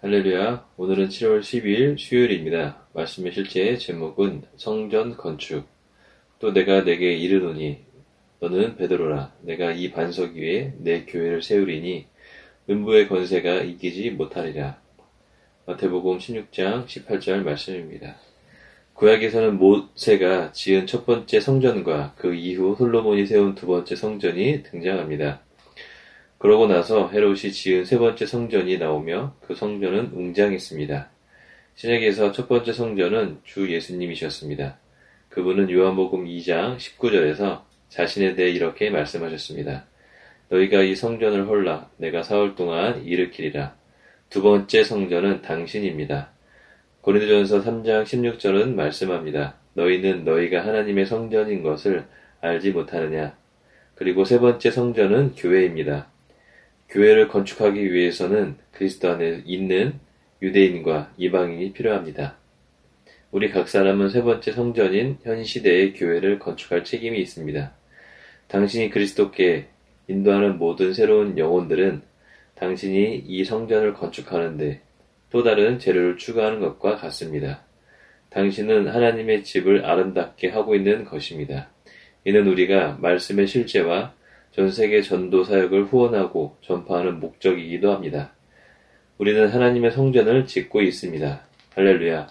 할렐루야. 오늘은 7월 12일 수요일입니다. 말씀의 실제 제목은 성전 건축. 또 내가 내게 이르노니 너는 베드로라. 내가 이 반석 위에 내 교회를 세우리니 음부의 권세가 이기지 못하리라. 마태복음 16장 18절 말씀입니다. 구약에서는 모세가 지은 첫 번째 성전과 그 이후 솔로몬이 세운 두 번째 성전이 등장합니다. 그러고 나서 헤롯이 지은 세 번째 성전이 나오며 그 성전은 웅장했습니다. 신약에서 첫 번째 성전은 주 예수님이셨습니다. 그분은 요한복음 2장 19절에서 자신에 대해 이렇게 말씀하셨습니다. 너희가 이 성전을 헐라 내가 사흘 동안 일으키리라. 두 번째 성전은 당신입니다. 고린도전서 3장 16절은 말씀합니다. 너희는 너희가 하나님의 성전인 것을 알지 못하느냐. 그리고 세 번째 성전은 교회입니다. 교회를 건축하기 위해서는 그리스도 안에 있는 유대인과 이방인이 필요합니다. 우리 각 사람은 세 번째 성전인 현 시대의 교회를 건축할 책임이 있습니다. 당신이 그리스도께 인도하는 모든 새로운 영혼들은 당신이 이 성전을 건축하는데 또 다른 재료를 추가하는 것과 같습니다. 당신은 하나님의 집을 아름답게 하고 있는 것입니다. 이는 우리가 말씀의 실제와 전 세계 전도 사역을 후원하고 전파하는 목적이기도 합니다. 우리는 하나님의 성전을 짓고 있습니다. 할렐루야.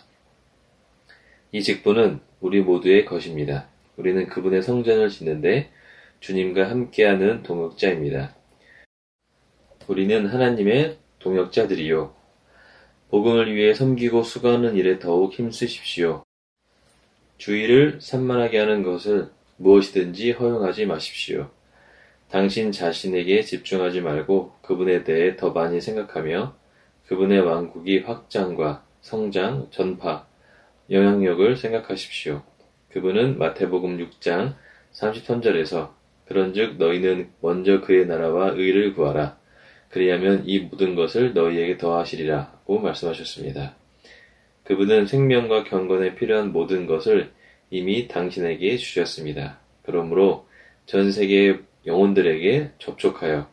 이 직분은 우리 모두의 것입니다. 우리는 그분의 성전을 짓는데 주님과 함께하는 동역자입니다. 우리는 하나님의 동역자들이요. 복음을 위해 섬기고 수고하는 일에 더욱 힘쓰십시오. 주의를 산만하게 하는 것을 무엇이든지 허용하지 마십시오. 당신 자신에게 집중하지 말고 그분에 대해 더 많이 생각하며 그분의 왕국이 확장과 성장, 전파, 영향력을 생각하십시오. 그분은 마태복음 6장 33절에서 그런즉 너희는 먼저 그의 나라와 의를 구하라. 그리하면 이 모든 것을 너희에게 더하시리라고 말씀하셨습니다. 그분은 생명과 경건에 필요한 모든 것을 이미 당신에게 주셨습니다. 그러므로 전 세계의 영혼들에게 접촉하여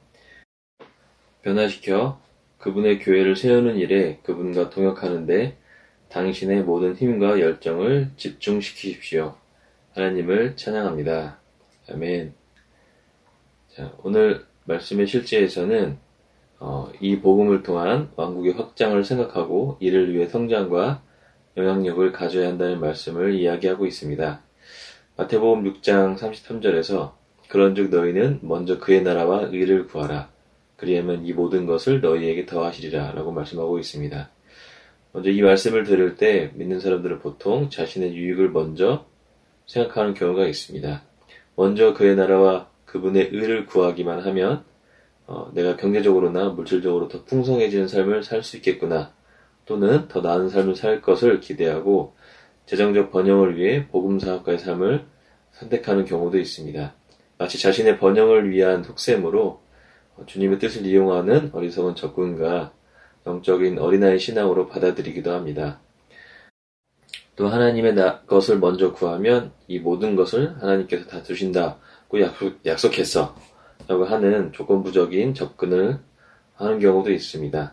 변화시켜 그분의 교회를 세우는 일에 그분과 동역하는데 당신의 모든 힘과 열정을 집중시키십시오. 하나님을 찬양합니다. 아멘. 자, 오늘 말씀의 실제에서는 이 복음을 통한 왕국의 확장을 생각하고 이를 위해 성장과 영향력을 가져야 한다는 말씀을 이야기하고 있습니다. 마태복음 6장 33절에서 그런즉 너희는 먼저 그의 나라와 의를 구하라. 그리하면 이 모든 것을 너희에게 더하시리라 라고 말씀하고 있습니다. 먼저 이 말씀을 들을 때 믿는 사람들은 보통 자신의 유익을 먼저 생각하는 경우가 있습니다. 먼저 그의 나라와 그분의 의를 구하기만 하면 내가 경제적으로나 물질적으로 더 풍성해지는 삶을 살 수 있겠구나. 또는 더 나은 삶을 살 것을 기대하고 재정적 번영을 위해 복음사역가의 삶을 선택하는 경우도 있습니다. 마치 자신의 번영을 위한 속셈으로 주님의 뜻을 이용하는 어리석은 접근과 영적인 어린아이 신앙으로 받아들이기도 합니다. 또 하나님의 것을 먼저 구하면 이 모든 것을 하나님께서 다 주신다고 약속했어 라고 하는 조건부적인 접근을 하는 경우도 있습니다.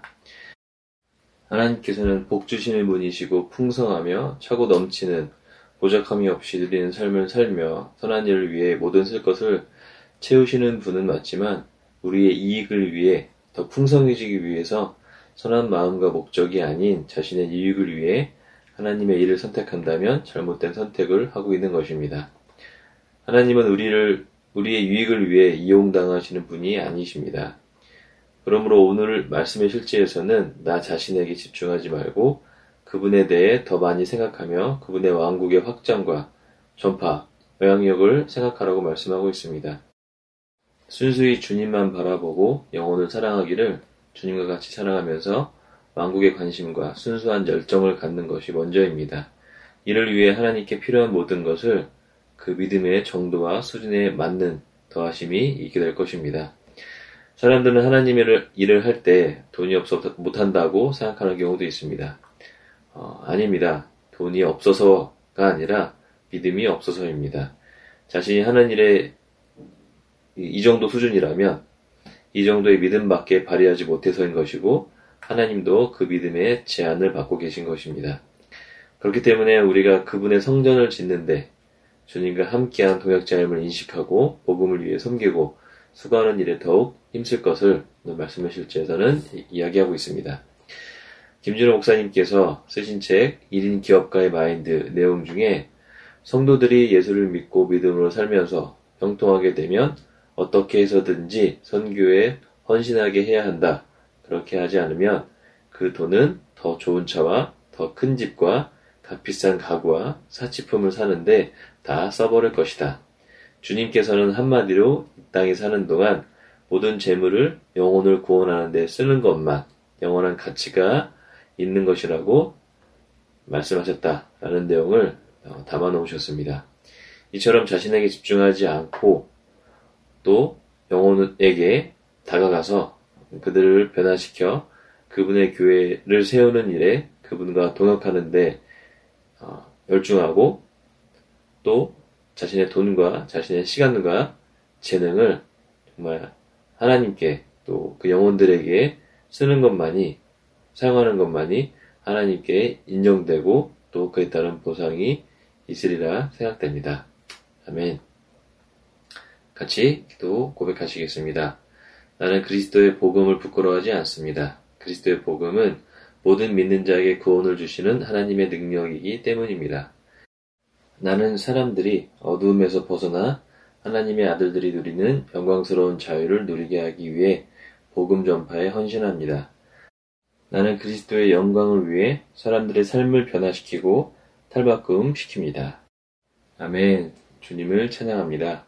하나님께서는 복 주시는 분이시고 풍성하며 차고 넘치는 보잡함이 없이 누리는 삶을 살며 선한 일을 위해 모든 쓸 것을 채우시는 분은 맞지만 우리의 이익을 위해 더 풍성해지기 위해서 선한 마음과 목적이 아닌 자신의 이익을 위해 하나님의 일을 선택한다면 잘못된 선택을 하고 있는 것입니다. 하나님은 우리의 유익을 위해 이용당하시는 분이 아니십니다. 그러므로 오늘 말씀의 실제에서는 나 자신에게 집중하지 말고 그분에 대해 더 많이 생각하며 그분의 왕국의 확장과 전파, 영향력을 생각하라고 말씀하고 있습니다. 순수히 주님만 바라보고 영혼을 사랑하기를 주님과 같이 사랑하면서 왕국의 관심과 순수한 열정을 갖는 것이 먼저입니다. 이를 위해 하나님께 필요한 모든 것을 그 믿음의 정도와 수준에 맞는 더하심이 있게 될 것입니다. 사람들은 하나님의 일을 할 때 돈이 없어서 못한다고 생각하는 경우도 있습니다. 아닙니다. 돈이 없어서가 아니라 믿음이 없어서입니다. 자신이 하는 일에 이 정도 수준이라면 이 정도의 믿음밖에 발휘하지 못해서인 것이고 하나님도 그 믿음의 제한을 받고 계신 것입니다. 그렇기 때문에 우리가 그분의 성전을 짓는데 주님과 함께한 동역자임을 인식하고 복음을 위해 섬기고 수고하는 일에 더욱 힘쓸 것을 오늘 말씀의 실제에서는 이야기하고 있습니다. 김준호 목사님께서 쓰신 책 1인 기업가의 마인드 내용 중에 성도들이 예수를 믿고 믿음으로 살면서 형통하게 되면 어떻게 해서든지 선교에 헌신하게 해야 한다. 그렇게 하지 않으면 그 돈은 더 좋은 차와 더 큰 집과 값비싼 가구와 사치품을 사는데 다 써버릴 것이다. 주님께서는 한마디로 이 땅에 사는 동안 모든 재물을 영혼을 구원하는 데 쓰는 것만 영원한 가치가 있는 것이라고 말씀하셨다라는 내용을 담아 놓으셨습니다. 이처럼 자신에게 집중하지 않고 또 영혼에게 다가가서 그들을 변화시켜 그분의 교회를 세우는 일에 그분과 동역하는데 열중하고 또 자신의 돈과 자신의 시간과 재능을 정말 하나님께 또 그 영혼들에게 쓰는 것만이 사용하는 것만이 하나님께 인정되고 또 그에 따른 보상이 있으리라 생각됩니다. 아멘. 같이 기도 고백하시겠습니다. 나는 그리스도의 복음을 부끄러워하지 않습니다. 그리스도의 복음은 모든 믿는 자에게 구원을 주시는 하나님의 능력이기 때문입니다. 나는 사람들이 어두움에서 벗어나 하나님의 아들들이 누리는 영광스러운 자유를 누리게 하기 위해 복음 전파에 헌신합니다. 나는 그리스도의 영광을 위해 사람들의 삶을 변화시키고 탈바꿈 시킵니다. 아멘. 주님을 찬양합니다.